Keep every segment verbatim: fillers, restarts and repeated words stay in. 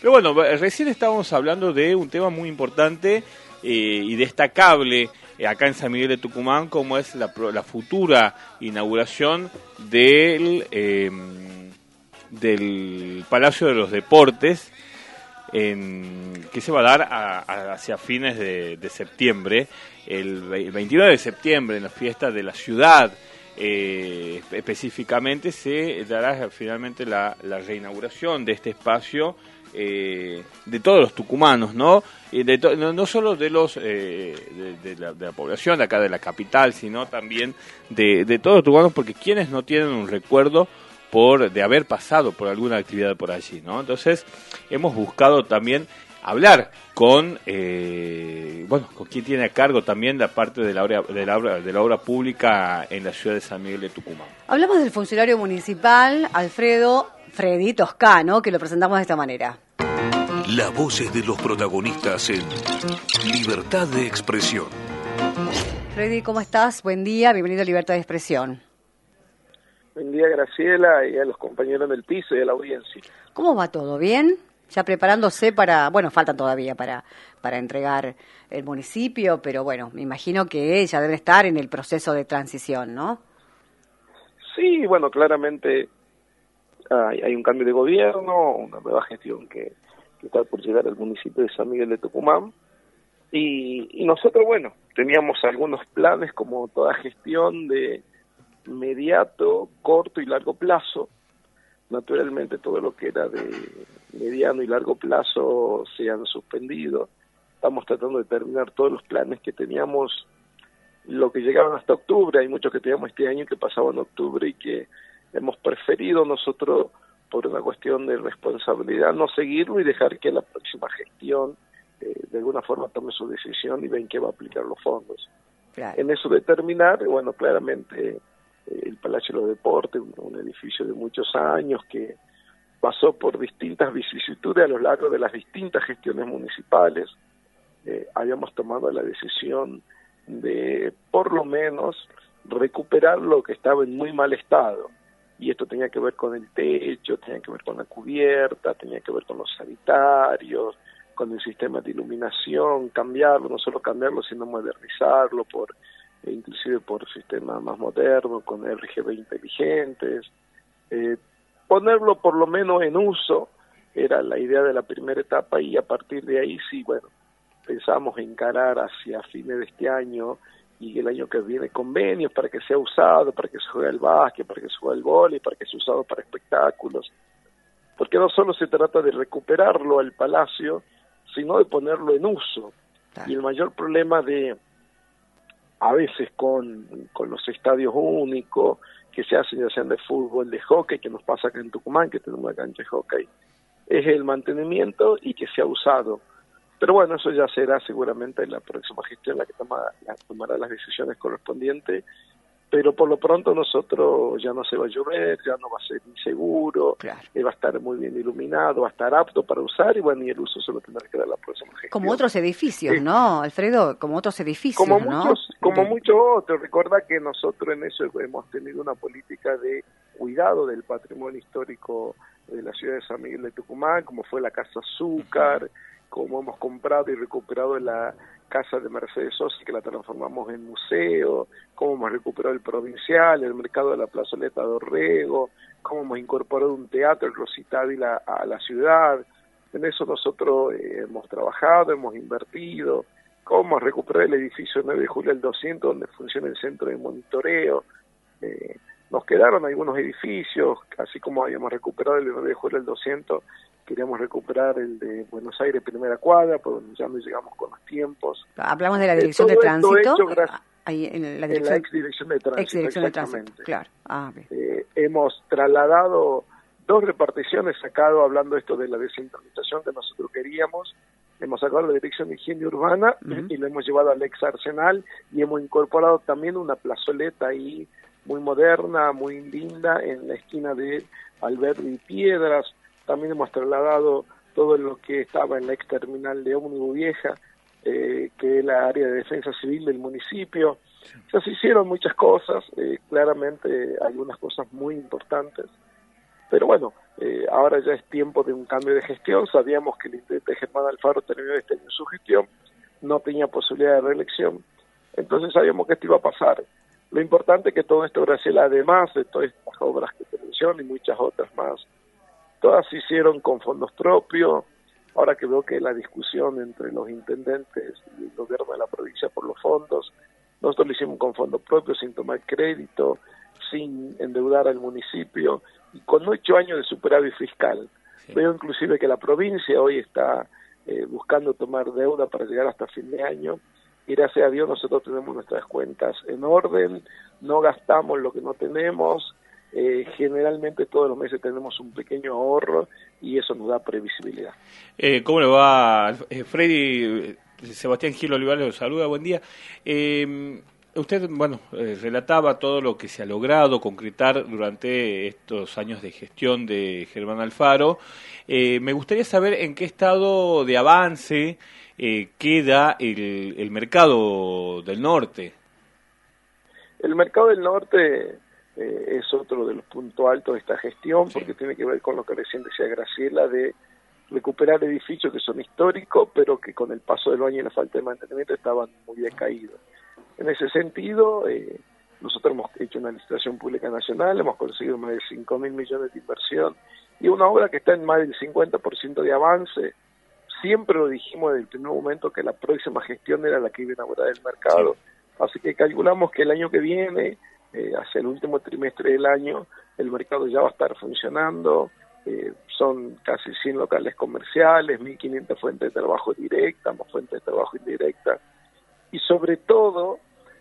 Pero bueno, recién estábamos hablando de un tema muy importante eh, y destacable eh, acá en San Miguel de Tucumán, como es la, la futura inauguración del, eh, del Palacio de los Deportes, en, que se va a dar a, a, hacia fines de, de septiembre, el veintinueve de septiembre, en la fiesta de la ciudad. Eh, específicamente se dará finalmente la, la reinauguración de este espacio eh, de todos los tucumanos, ¿no? Y de to, no, no solo de los eh, de, de, la, de la población de acá de la capital, sino también de, de todos los tucumanos, porque quienes no tienen un recuerdo por de haber pasado por alguna actividad por allí, ¿no? Entonces hemos buscado también hablar con eh, bueno con quien tiene a cargo también la parte de la obra de la obra de la obra pública en la ciudad de San Miguel de Tucumán. Hablamos del funcionario municipal Alfredo Freddy Toscano, que lo presentamos de esta manera. Las voces de los protagonistas en Libertad de Expresión. Freddy, ¿cómo estás? Buen día, bienvenido a Libertad de Expresión. Buen día, Graciela, y a los compañeros del piso y a la audiencia. ¿Cómo va todo? ¿Bien? Ya preparándose para, bueno, faltan todavía para, para entregar el municipio, pero bueno, me imagino que ya debe estar en el proceso de transición, ¿no? Sí, bueno, claramente hay, hay un cambio de gobierno, una nueva gestión que, que está por llegar al municipio de San Miguel de Tucumán, y, y nosotros, bueno, teníamos algunos planes como toda gestión de mediato, corto y largo plazo. Naturalmente todo lo que era de mediano y largo plazo se han suspendido. Estamos tratando de terminar todos los planes que teníamos, lo que llegaban hasta octubre. Hay muchos que teníamos este año que pasaban en octubre y que hemos preferido nosotros, por una cuestión de responsabilidad, no seguirlo y dejar que la próxima gestión eh, de alguna forma tome su decisión y ven qué va a aplicar los fondos. Claro. En eso de terminar, bueno, claramente el Palacio de los Deportes, un, un edificio de muchos años que pasó por distintas vicisitudes a lo largo de las distintas gestiones municipales. Eh, habíamos tomado la decisión de, por lo menos, recuperar lo que estaba en muy mal estado. Y esto tenía que ver con el techo, tenía que ver con la cubierta, tenía que ver con los sanitarios, con el sistema de iluminación, cambiarlo, no solo cambiarlo, sino modernizarlo por e inclusive por sistemas más modernos, con R G B inteligentes, eh, ponerlo por lo menos en uso, era la idea de la primera etapa, y a partir de ahí sí, bueno, pensamos encarar hacia fines de este año y el año que viene convenios para que sea usado, para que se juegue al básquet, para que se juegue al vóley, para que sea usado para espectáculos, porque no solo se trata de recuperarlo al palacio, sino de ponerlo en uso. Y el mayor problema de a veces con, con los estadios únicos que se hacen, ya sean de fútbol, de hockey, que nos pasa acá en Tucumán, que tenemos una cancha de hockey, es el mantenimiento y que sea usado. Pero bueno, eso ya será seguramente la próxima gestión la que toma, la, tomará las decisiones correspondientes, pero por lo pronto nosotros ya no se va a llover, ya no va a ser inseguro, claro. eh, va a estar muy bien iluminado, va a estar apto para usar, y bueno, y el uso se lo tendrá que dar la próxima gestión. Como otros edificios, sí. ¿No, Alfredo? Como otros edificios, como ¿no? Muchos, como muchos otros. Recuerda que nosotros en eso hemos tenido una política de cuidado del patrimonio histórico de la ciudad de San Miguel de Tucumán, como fue la Casa Azúcar, como hemos comprado y recuperado la casa de Mercedes Sosa, que la transformamos en museo, cómo hemos recuperado el Provincial, el mercado de la plazoleta de Orrego, cómo hemos incorporado un teatro, el Rositávil, a, a la ciudad. En eso nosotros eh, hemos trabajado, hemos invertido, cómo hemos recuperado el edificio nueve de julio del doscientos, donde funciona el centro de monitoreo. Eh, nos quedaron algunos edificios, así como habíamos recuperado el nueve de julio del doscientos, queríamos recuperar el de Buenos Aires Primera Cuadra, pero ya no llegamos con los tiempos. Hablamos de la dirección de tránsito. Ahí en la, dirección, en la ex dirección de tránsito. Ex dirección de tránsito, claro. Ah, bien. Eh, hemos trasladado dos reparticiones, sacado, hablando esto de la descentralización que nosotros queríamos, hemos sacado la dirección de higiene urbana uh-huh. y lo hemos llevado al ex Arsenal, y hemos incorporado también una plazoleta ahí muy moderna, muy linda, en la esquina de Alberdi y Piedras. También hemos trasladado todo lo que estaba en la ex terminal de ómnibus vieja, eh, que es la área de defensa civil del municipio. O sea, se hicieron muchas cosas, eh, claramente algunas cosas muy importantes, pero bueno, Eh, ahora ya es tiempo de un cambio de gestión. Sabíamos que el intendente Germán Alfaro terminó este año su gestión, no tenía posibilidad de reelección, entonces sabíamos que esto iba a pasar. Lo importante es que todo esto, Graciela, además de todas estas obras que te menciono y muchas otras más, todas se hicieron con fondos propios. Ahora que veo que la discusión entre los intendentes y el gobierno de la provincia por los fondos, nosotros lo hicimos con fondos propios, sin tomar crédito, sin endeudar al municipio, y con ocho años de superávit fiscal. Sí. Veo inclusive que la provincia hoy está eh, buscando tomar deuda para llegar hasta fin de año, y gracias a Dios nosotros tenemos nuestras cuentas en orden, no gastamos lo que no tenemos, eh, generalmente todos los meses tenemos un pequeño ahorro, y eso nos da previsibilidad. Eh, ¿Cómo le va, eh, Freddy? Sebastián Gil Olivares lo saluda, buen día. Eh, usted, bueno, eh, relataba todo lo que se ha logrado concretar durante estos años de gestión de Germán Alfaro. Eh, me gustaría saber en qué estado de avance eh, queda el, el mercado del norte. El mercado del norte eh, es otro de los puntos altos de esta gestión, sí, porque tiene que ver con lo que recién decía Graciela, de recuperar edificios que son históricos, pero que con el paso del año y la falta de mantenimiento estaban muy decaídos. En ese sentido, eh, nosotros hemos hecho una licitación pública nacional, hemos conseguido más de cinco mil millones de inversión, y una obra que está en más del cincuenta por ciento de avance. Siempre lo dijimos desde el primer momento que la próxima gestión era la que iba a inaugurar el mercado, sí, así que calculamos que el año que viene, eh, hacia el último trimestre del año, el mercado ya va a estar funcionando. Eh, son casi cien locales comerciales, mil quinientas fuentes de trabajo directas, más fuentes de trabajo indirectas, y sobre todo,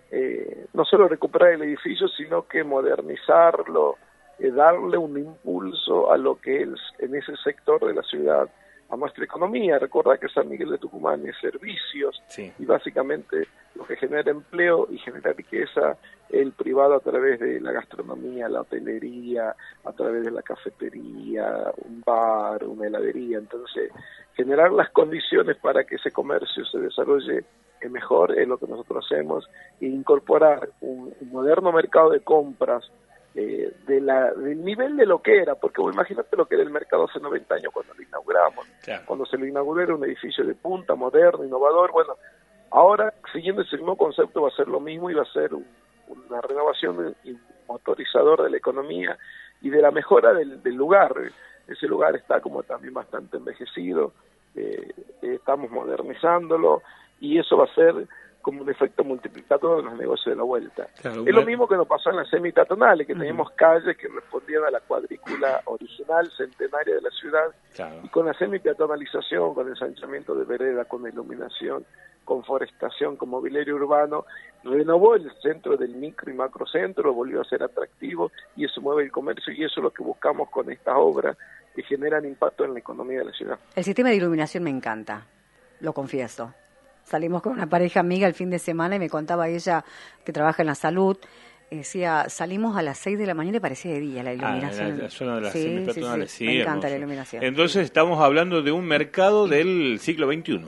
eh, no solo recuperar el edificio, sino que modernizarlo, eh, darle un impulso a lo que es en ese sector de la ciudad, a nuestra economía. Recuerda que San Miguel de Tucumán es servicios, sí, y básicamente lo que genera empleo y genera riqueza el privado a través de la gastronomía, la hotelería, a través de la cafetería, un bar, una heladería. Entonces, generar las condiciones para que ese comercio se desarrolle mejor es lo que nosotros hacemos, e incorporar un, un moderno mercado de compras eh, de la, del nivel de lo que era, porque bueno, imagínate lo que era el mercado hace noventa años cuando lo inauguramos. Claro. Cuando se lo inauguró era un edificio de punta, moderno, innovador. Bueno, ahora, siguiendo ese mismo concepto, va a ser lo mismo y va a ser un, una renovación y un motorizador de la economía y de la mejora del, del lugar. Ese lugar está como también bastante envejecido, eh, estamos modernizándolo, y eso va a ser como un efecto multiplicador en los negocios de la vuelta. Claro, es lo mismo que nos pasó en las semipeatonales, que uh-huh. teníamos calles que respondían a la cuadrícula original, centenaria de la ciudad, claro, y con la semipeatonalización, con ensanchamiento de vereda, con iluminación, con forestación, con mobiliario urbano, renovó el centro del micro y macrocentro, lo volvió a ser atractivo, y eso mueve el comercio, y eso es lo que buscamos con estas obras, que generan impacto en la economía de la ciudad. El sistema de iluminación me encanta, lo confieso. Salimos con una pareja amiga el fin de semana y me contaba ella, que trabaja en la salud, decía, salimos a las seis de la mañana y parecía de día la iluminación. Ah, la, la zona de las sí, semipeatonales, sí, sí, sí, me encanta hermoso. La iluminación. Entonces estamos hablando de un mercado del siglo veintiuno.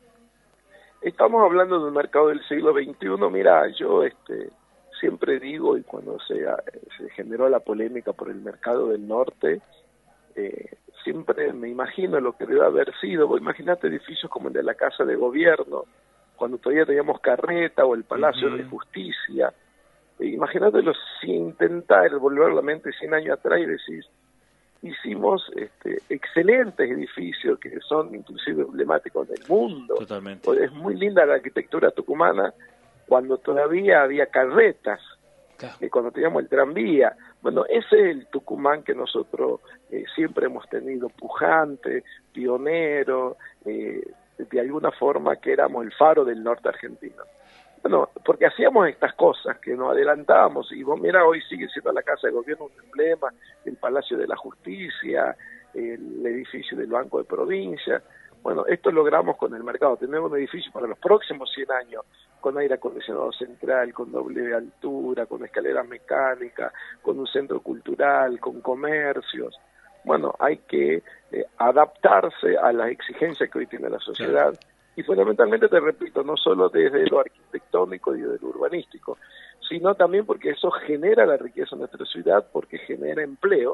Estamos hablando de un mercado del siglo veintiuno. Mira, yo este siempre digo, y cuando se, se generó la polémica por el mercado del norte, eh, siempre me imagino lo que debe haber sido. Vos imaginate edificios como el de la Casa de Gobierno, cuando todavía teníamos Carreta, o el Palacio uh-huh. de Justicia. E imagínate los, si intentar volver la mente cien años atrás y decís, hicimos este, excelentes edificios que son inclusive emblemáticos del mundo. Totalmente. Es muy linda la arquitectura tucumana cuando todavía había carretas, claro, eh, cuando teníamos el tranvía. Bueno, ese es el Tucumán que nosotros eh, siempre hemos tenido, pujante, pionero, eh, de alguna forma que éramos el faro del norte argentino. Bueno, porque hacíamos estas cosas que nos adelantábamos, y vos mira, hoy sigue siendo la Casa de Gobierno un emblema, el Palacio de la Justicia, el edificio del Banco de Provincia. Bueno, esto logramos con el mercado, tenemos un edificio para los próximos cien años, con aire acondicionado central, con doble altura, con escaleras mecánicas, con un centro cultural, con comercios. Bueno, hay que eh, adaptarse a las exigencias que hoy tiene la sociedad. Claro. Y fundamentalmente, te repito, no solo desde lo arquitectónico y desde lo urbanístico, sino también porque eso genera la riqueza en nuestra ciudad, porque genera empleo,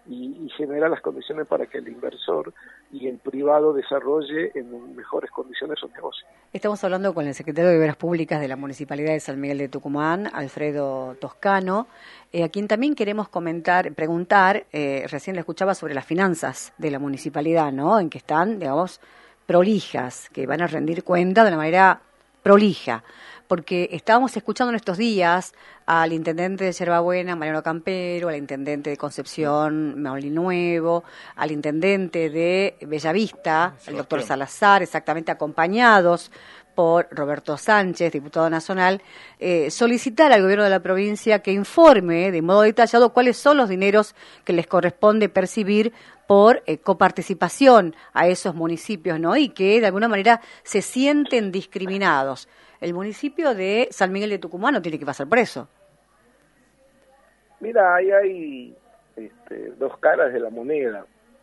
y, y generar las condiciones para que el inversor y el privado desarrolle en mejores condiciones su negocio. Estamos hablando con el secretario de Obras Públicas de la Municipalidad de San Miguel de Tucumán, Alfredo Toscano, eh, a quien también queremos comentar, preguntar, eh, recién le escuchaba sobre las finanzas de la municipalidad, ¿no? En que están, digamos, prolijas, que van a rendir cuenta de una manera prolija, porque estábamos escuchando en estos días al intendente de Yerbabuena, Mariano Campero, al intendente de Concepción, Molinuevo, al intendente de Bellavista, el doctor Salazar, exactamente acompañados por Roberto Sánchez, diputado nacional, eh, solicitar al gobierno de la provincia que informe de modo detallado cuáles son los dineros que les corresponde percibir por eh, coparticipación a esos municipios, ¿no? Y que de alguna manera se sienten discriminados. El municipio de San Miguel de Tucumán no tiene que pasar por eso. Mira, ahí hay este, dos caras de la moneda.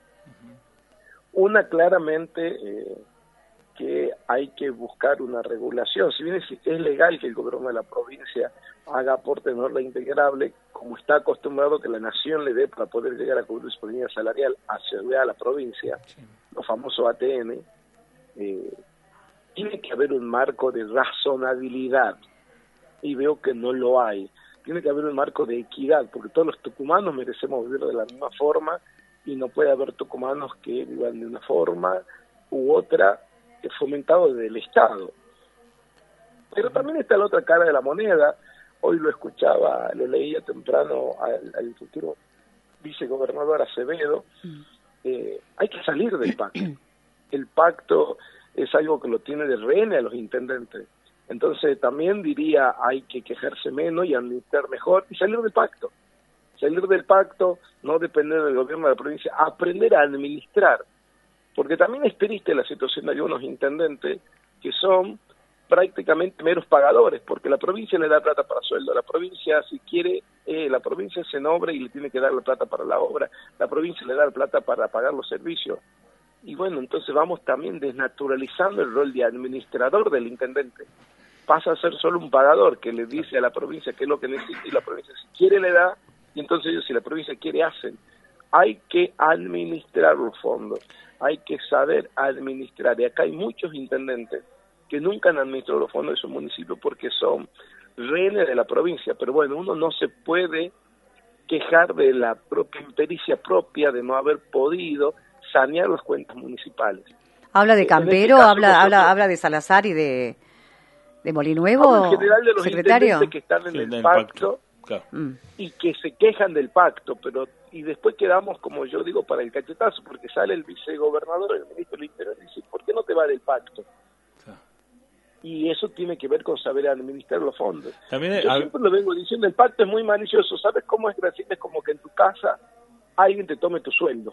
Una claramente eh, que hay que buscar una regulación. Si bien es, es legal que el gobierno de la provincia haga aporte en orden integrable, como está acostumbrado que la nación le dé para poder llegar a cubrir su disponibilidad salarial hacia la provincia, sí. Los famosos A T N, eh, tiene que haber un marco de razonabilidad, y veo que no lo hay. Tiene que haber un marco de equidad, porque todos los tucumanos merecemos vivir de la misma forma, y no puede haber tucumanos que vivan de una forma u otra, fomentado desde el Estado. Pero también está la otra cara de la moneda. Hoy lo escuchaba, lo leía temprano al, al futuro vicegobernador Acevedo. Eh, hay que salir del pacto. El pacto es algo que lo tiene de rehén a los intendentes. Entonces también diría, hay que quejarse menos y administrar mejor y salir del pacto. Salir del pacto, no depender del gobierno de la provincia, aprender a administrar. Porque también es triste la situación de algunos intendentes que son prácticamente meros pagadores, porque la provincia le da plata para sueldo, la provincia si quiere, eh, la provincia se nombra y le tiene que dar la plata para la obra, la provincia le da la plata para pagar los servicios. Y bueno, entonces vamos también desnaturalizando el rol de administrador del intendente. Pasa a ser solo un pagador que le dice a la provincia qué es lo que necesita y la provincia si quiere le da, y entonces ellos si la provincia quiere hacen. Hay que administrar los fondos, hay que saber administrar, y acá hay muchos intendentes que nunca han administrado los fondos de su municipio porque son rehenes de la provincia, pero bueno, uno no se puede quejar de la propia impericia propia de no haber podido sanear las cuentas municipales. ¿Habla de Campero, este habla, nosotros, habla, habla de Salazar y de, de Molinuevo, en general de los secretario? Intendentes que están en sí, el pacto, pacto claro. Y que se quejan del pacto, pero y después quedamos, como yo digo, para el cachetazo, porque sale el vicegobernador, el ministro del Interior, y dice, ¿por qué no te va del pacto? Claro. Y eso tiene que ver con saber administrar los fondos. También, yo al... siempre lo vengo diciendo, el pacto es muy malicioso. ¿Sabes cómo es gracioso? Es como que en tu casa alguien te tome tu sueldo.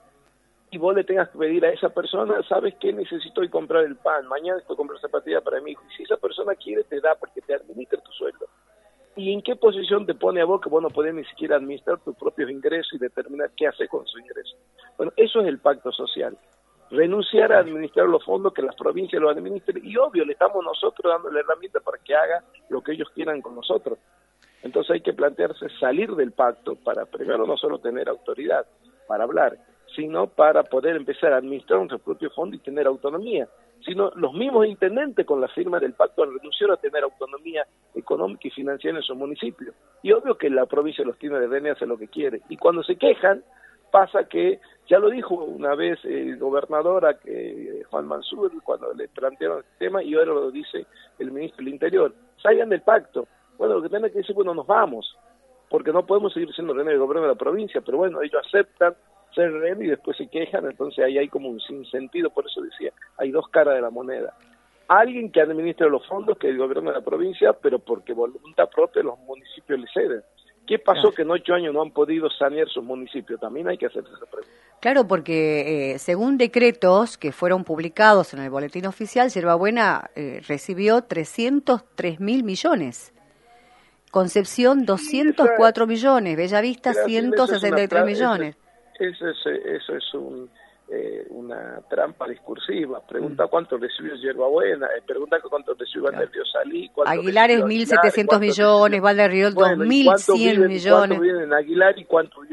Y vos le tengas que pedir a esa persona, ¿sabes qué? Necesito ir comprar el pan, mañana necesito comprar zapatilla para mi hijo. Y si esa persona quiere, te da porque te administra tu sueldo. ¿Y en qué posición te pone a vos que vos no podés ni siquiera administrar tus propios ingresos y determinar qué hacer con sus ingresos? Bueno, eso es el pacto social. Renunciar a administrar los fondos, que las provincias lo administren, y obvio, le estamos nosotros dando la herramienta para que haga lo que ellos quieran con nosotros. Entonces hay que plantearse salir del pacto para primero no solo tener autoridad para hablar, sino para poder empezar a administrar nuestro propio fondo y tener autonomía. Sino los mismos intendentes con la firma del pacto han renunciado a tener autonomía económica y financiera en su municipio. Y obvio que la provincia los tiene de rehén, hace lo que quiere. Y cuando se quejan, pasa que, ya lo dijo una vez el gobernador a que, Juan Mansur, cuando le plantearon el tema, y ahora lo dice el ministro del Interior, salgan del pacto. Bueno, lo que tienen que decir, bueno, nos vamos, porque no podemos seguir siendo rehenes del gobierno de la provincia, pero bueno, ellos aceptan ser rehén y después se quejan, entonces ahí hay como un sinsentido, por eso decía, hay dos caras de la moneda. Alguien que administre los fondos, que es el gobierno de la provincia, pero porque voluntad propia los municipios le ceden. ¿Qué pasó claro. que en ocho años no han podido sanear sus municipios? También hay que hacerse esa pregunta. Claro, porque eh, según decretos que fueron publicados en el boletín oficial, Yerbabuena eh, recibió trescientos tres mil millones. Concepción doscientos cuatro sí, millones, Bellavista ciento sesenta y tres millones. Eso es, eso es un, eh, una trampa discursiva. Pregunta mm. cuánto recibió Yerbabuena, eh, pregunta cuánto recibió Valder Río Salí. Aguilar es mil setecientos millones, Valder Río bueno, dos mil cien millones. ¿Cuánto viven en Aguilar y cuánto viven en Concepción?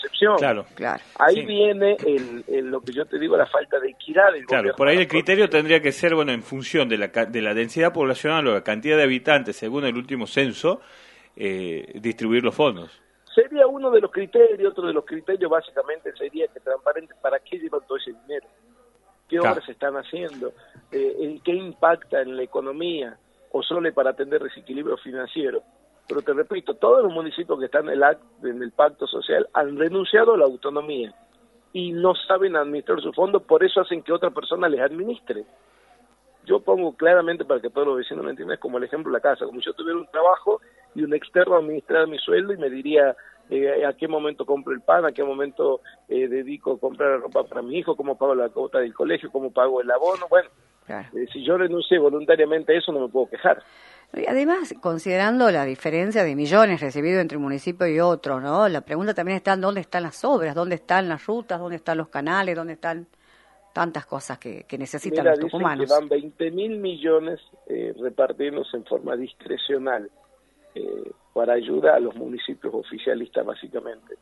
percepción. Claro, claro. Ahí sí. viene el, el, lo que yo te digo, la falta de equidad del Claro, gobierno. por ahí el criterio tendría que ser, bueno, en función de la, ca- de la densidad poblacional o la cantidad de habitantes, según el último censo, eh, distribuir los fondos. Sería uno de los criterios, otro de los criterios básicamente sería que transparente para qué llevan todo ese dinero, qué Claro. obras se están haciendo, eh, en qué impacta en la economía, o solo para atender desequilibrio financiero. Pero te repito, todos los municipios que están en el, act, en el pacto social han renunciado a la autonomía y no saben administrar sus fondos, por eso hacen que otra persona les administre. Yo pongo claramente para que todos los vecinos lo entiendan como el ejemplo de la casa, como si yo tuviera un trabajo y un externo administrara mi sueldo y me diría eh, a qué momento compro el pan, a qué momento eh, dedico a comprar la ropa para mi hijo, cómo pago la cuota del colegio, cómo pago el abono. Bueno, Claro. eh, si yo renuncié voluntariamente a eso no me puedo quejar. Y además, considerando la diferencia de millones recibidos entre un municipio y otro, ¿no? La pregunta también está en dónde están las obras, dónde están las rutas, dónde están los canales, dónde están tantas cosas que, que necesitan Mira, los dicen tucumanos. que van veinte mil millones eh, repartidos en forma discrecional eh, para ayuda a los municipios oficialistas básicamente.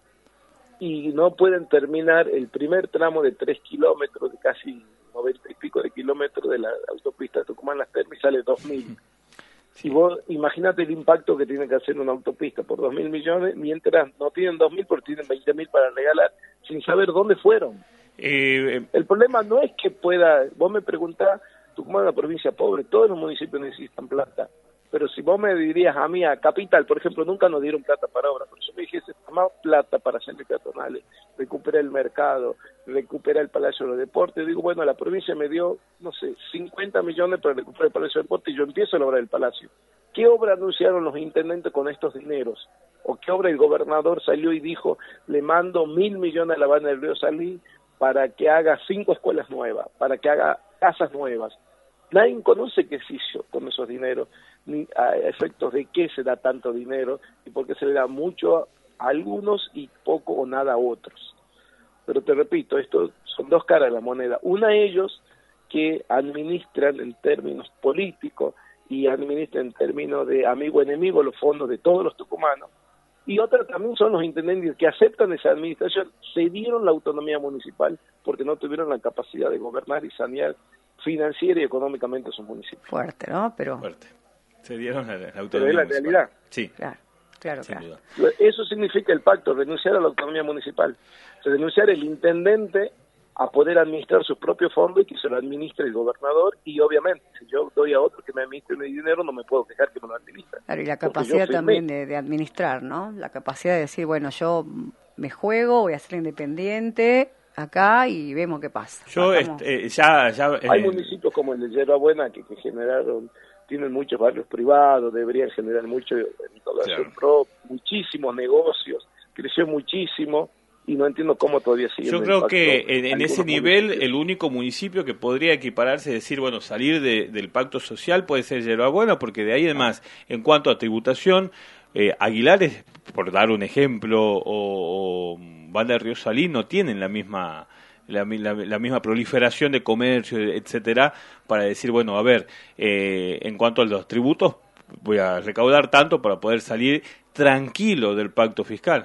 Y no pueden terminar el primer tramo de tres kilómetros, de casi noventa y pico de kilómetros de la autopista Tucumán-Las Termas y sale dos mil. Sí. Y vos imagínate el impacto que tiene que hacer una autopista por dos mil millones, mientras no tienen dos mil porque tienen veinte mil para regalar, sin saber dónde fueron. Eh, El problema no es que pueda, vos me preguntás, Tucumán es una provincia pobre, todos los municipios necesitan plata, pero si vos me dirías a mí, a Capital, por ejemplo, nunca nos dieron plata para obras, pero si me dijese, más plata para centros peatonales, recuperar el mercado, recuperar el Palacio de los Deportes, digo, bueno, la provincia me dio, no sé, cincuenta millones para recuperar el Palacio de los Deportes y yo empiezo a lograr el Palacio. ¿Qué obra anunciaron los intendentes con estos dineros? ¿O qué obra el gobernador salió y dijo, le mando mil millones a la banda del Río Salí para que haga cinco escuelas nuevas, para que haga casas nuevas? Nadie conoce qué se hizo con esos dineros, ni a efectos de qué se da tanto dinero, y por qué se le da mucho a algunos y poco o nada a otros. Pero te repito, estos son dos caras de la moneda. Una, ellos que administran en términos políticos y administran en términos de amigo-enemigo los fondos de todos los tucumanos. Y otra también son los intendentes que aceptan esa administración, se dieron la autonomía municipal porque no tuvieron la capacidad de gobernar y sanear financiera y económicamente sus municipios. Fuerte, ¿no? Pero, fuerte. Se dieron la, la autonomía. Pero es la municipal. realidad. Sí, claro, claro, sin claro. duda. Eso significa el pacto, renunciar a la autonomía municipal. Renunciar el intendente a poder administrar sus propios fondos y que se lo administre el gobernador, y obviamente si yo doy a otro que me administre mi dinero no me puedo quejar que me lo administre. Claro, y la Porque capacidad yo firmé. también de, de administrar, ¿no? La capacidad de decir, bueno, yo me juego, voy a ser independiente acá y vemos qué pasa. Yo Estamos- este, eh, ya... ya eh, Hay municipios como el de Yerba Buena que, que generaron, tienen muchos barrios privados, deberían generar mucho recaudación Claro. propia, muchísimos negocios, creció muchísimo y no entiendo cómo todavía sigue. Yo creo que en, en ese nivel el único municipio que podría equipararse, es decir, bueno, salir de, del pacto social puede ser Yerba Buena, porque de ahí además, en cuanto a tributación, eh, Aguilares, por dar un ejemplo, o, o Banda de Río Salí no tienen la misma... La, la, la misma proliferación de comercio, etcétera, para decir, bueno, a ver, eh, en cuanto a los tributos, voy a recaudar tanto para poder salir tranquilo del pacto fiscal.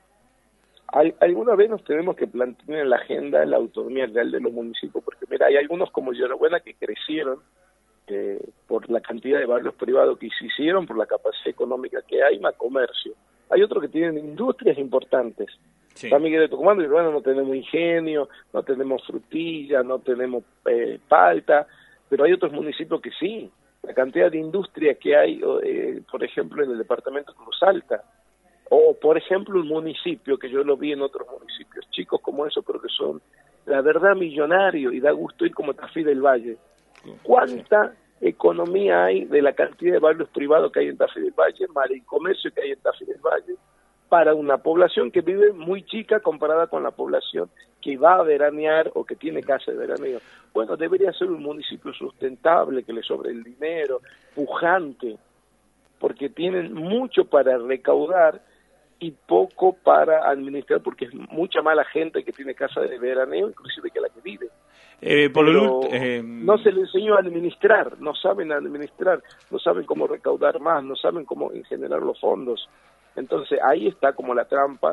Al- alguna vez nos tenemos que plantear en la agenda la autonomía real de los municipios, porque mira, hay algunos como Yerba Buena que crecieron eh, por la cantidad de barrios privados que se hicieron, por la capacidad económica que hay, más comercio. Hay otros que tienen industrias importantes. Sí. San Miguel de Tucumán, y bueno, no tenemos ingenio, no tenemos frutilla, no tenemos eh, palta, pero hay otros municipios que sí. La cantidad de industria que hay, eh, por ejemplo, en el departamento de Cruz Alta, o por ejemplo un municipio que yo lo vi en otros municipios, chicos como eso, pero que son la verdad millonarios y da gusto ir como Tafí del Valle. ¿Cuánta economía hay de la cantidad de barrios privados que hay en Tafí del Valle, más el comercio que hay en Tafí del Valle, para una población que vive muy chica comparada con la población que va a veranear o que tiene casa de veraneo? Bueno, debería ser un municipio sustentable, que le sobre el dinero, pujante, porque tienen mucho para recaudar y poco para administrar, porque es mucha mala gente que tiene casa de veraneo, inclusive que la que vive. Eh, por Pero el ult- eh, no se le enseñó a administrar, no saben administrar, no saben cómo recaudar más, no saben cómo generar los fondos. Entonces ahí está como la trampa,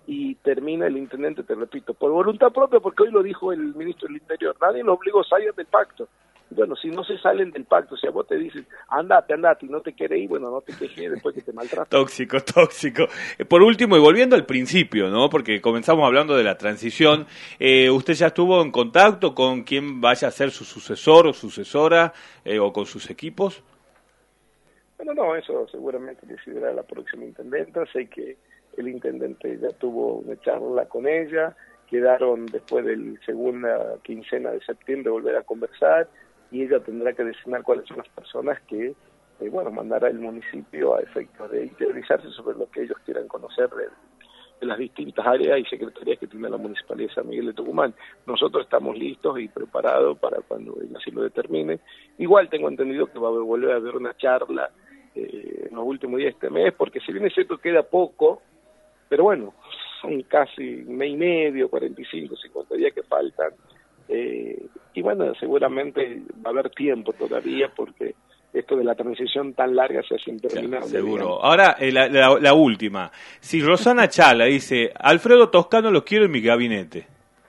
y termina el intendente, te repito, por voluntad propia, porque hoy lo dijo el ministro del Interior, nadie lo obligó a salir del pacto. Bueno, si no se salen del pacto, si a vos te dicen, andate, andate, y no te quiere ir, bueno, no te quejes después que te maltratan. Tóxico, tóxico. Por último, y volviendo al principio, ¿no? Porque comenzamos hablando de la transición, eh, ¿usted ya estuvo en contacto con quién vaya a ser su sucesor o sucesora, eh, o con sus equipos? Bueno, no, eso seguramente decidirá la próxima intendenta. Sé que el intendente ya tuvo una charla con ella, quedaron después de la segunda quincena de septiembre volver a conversar, y ella tendrá que designar cuáles son las personas que, eh, bueno, mandará el municipio a efectos de interiorizarse sobre lo que ellos quieran conocer de, de las distintas áreas y secretarías que tiene la Municipalidad de San Miguel de Tucumán. Nosotros estamos listos y preparados para cuando ella así lo determine. Igual tengo entendido que va a volver a haber una charla eh, en los últimos días de este mes, porque si bien es cierto queda poco, pero bueno, son casi un mes y medio, cuarenta y cinco, cincuenta días que faltan. Eh, y bueno, seguramente va a haber tiempo todavía porque esto de la transición tan larga se hace interminable. Claro, seguro. Digamos. Ahora, eh, la, la, la última. Si Rosana Chala dice, Alfredo Toscano lo quiero en mi gabinete.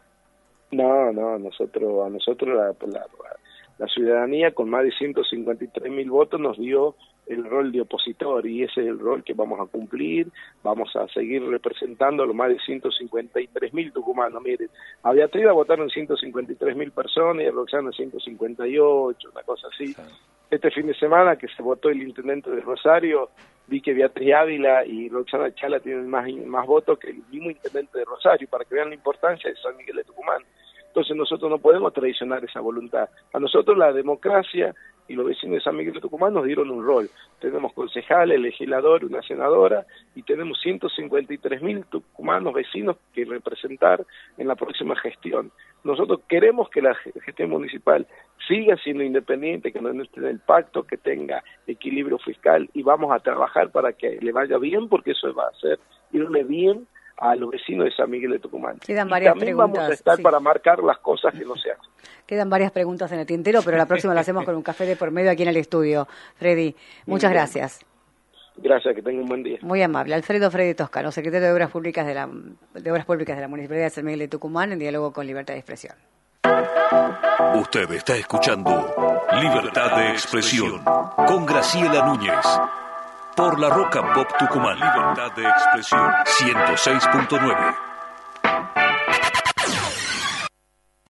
No, no, nosotros, a nosotros la, la, la ciudadanía con más de ciento cincuenta y tres mil votos nos dio el rol de opositor, y ese es el rol que vamos a cumplir. Vamos a seguir representando a los más de ciento cincuenta y tres mil tucumanos. Miren, a Beatriz la votaron ciento cincuenta y tres mil personas y a Roxana ciento cincuenta y ocho, una cosa así. Sí. Este fin de semana que se votó el intendente de Rosario, vi que Beatriz Ávila y Roxana Chala tienen más, más votos que el mismo intendente de Rosario, para que vean la importancia de San Miguel de Tucumán. Entonces nosotros no podemos traicionar esa voluntad. A nosotros la democracia y los vecinos de San Miguel de Tucumán nos dieron un rol. Tenemos concejales, legislador, una senadora, y tenemos ciento cincuenta y tres mil tucumanos vecinos que representar en la próxima gestión. Nosotros queremos que la gestión municipal siga siendo independiente, que no esté en el pacto, que tenga equilibrio fiscal, y vamos a trabajar para que le vaya bien, porque eso va a hacer irle bien a los vecinos de San Miguel de Tucumán. Quedan varias y también preguntas, vamos a estar sí. para marcar las cosas que no se hacen. Quedan varias preguntas en el tintero, pero la próxima la hacemos con un café de por medio aquí en el estudio. Freddy, muchas gracias. Gracias, que tenga un buen día. Muy amable. Alfredo Freddy Toscano, secretario de Obras Públicas de la de Obras Públicas de la Municipalidad de San Miguel de Tucumán, en diálogo con Libertad de Expresión. Usted está escuchando Libertad de Expresión con Graciela Núñez por la Roca Pop Tucumán. Libertad de Expresión ciento seis punto nueve.